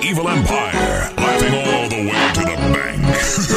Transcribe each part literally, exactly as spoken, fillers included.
Evil Empire, laughing all the way to the bank.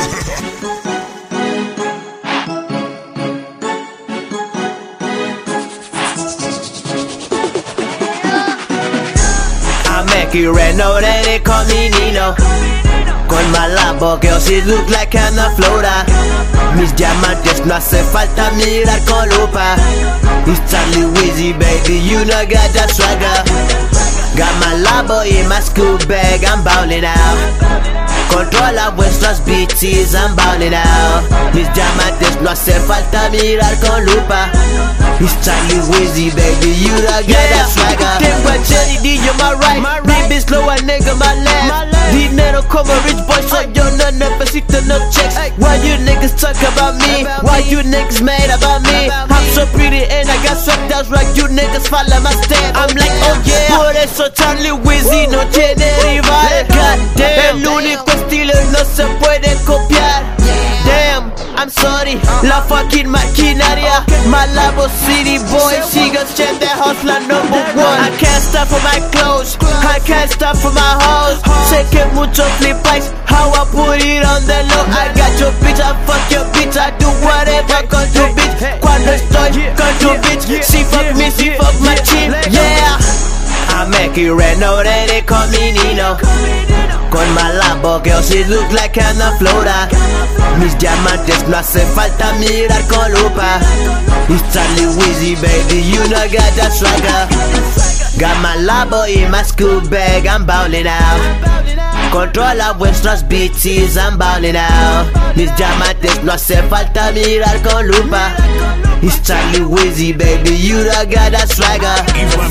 I'm Mackie Reno, they call me Nino. Con Malabo, girl, she look like Ana Flora. Mis diamantes, no hace falta mirar con lupa. It's Charlie Wheezy, baby, you know got that swagger. Got my Labo in my school bag, I'm ballin' out. Controla vuestras bitches, I'm ballin' out. Mis diamantes, no hace falta mirar con lupa. It's Charlie Wheezy, baby, you know got yeah. that swagger. Tengo a Cherry D, you're my right, my right. Baby, slow a nigga, my left. Dinero como rich boy, so yo no necesito no checks. Why you niggas talk about me? Why you niggas mad about me? I'm so pretty and I got swept out like you niggas follow my step. I'm like, oh yeah, por eso Charlie Wheezy no tiene rival. God damn, el único estilo no se puede copiar. Damn, I'm sorry, la fucking maquinaria. Malabo City boy, she gon' check that hustler number one. I can't stop for my clothes, I can't stop for my hoes. Sé que mucho flipáis, how I put it on the low. I got your bitch, I fuck your bitch, I do whatever con tu bitch. Cuando estoy con tu bitch, she fuck me, she fuck my chin, yeah. I'm Mackie Reno, they call me Nino. Con Malabo, girl, she look like Ana Flora. Mis diamantes, no hace falta mirar con lupa. It's Charlie Wheezy, baby, you know got that swagger. Got my Labo in my school bag, I'm ballin' out. Controla vuestras bitches, I'm ballin' out. Mis diamantes, no hace falta mirar con lupa. It's Charlie Wheezy, baby, you know got that swagger.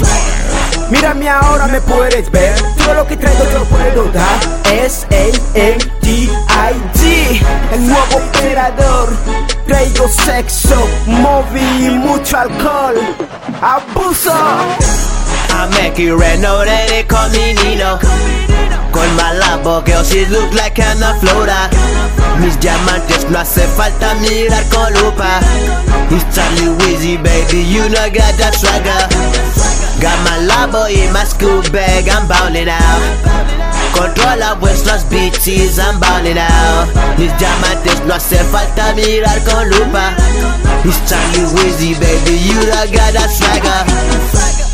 Mírame ahora, me puedes ver. Todo lo que traigo yo puedo dar. S A M T I G, el nuevo operador. Traigo sexo, móvil y mucho alcohol. ¡Abuso! I'm Mackie Reno, they call me Nino. Con Malabo, girl, she look like Ana Flora. Mis diamantes, no hace falta mirar con lupa. It's Charlie Wheezy, baby, you know got that swagger. Got my Labo in my school bag, I'm ballin' out. Controla vuestras bitches, I'm ballin' out. Mis diamantes, no hace falta mirar con lupa. It's Charlie Wheezy, baby, you know got that swagger.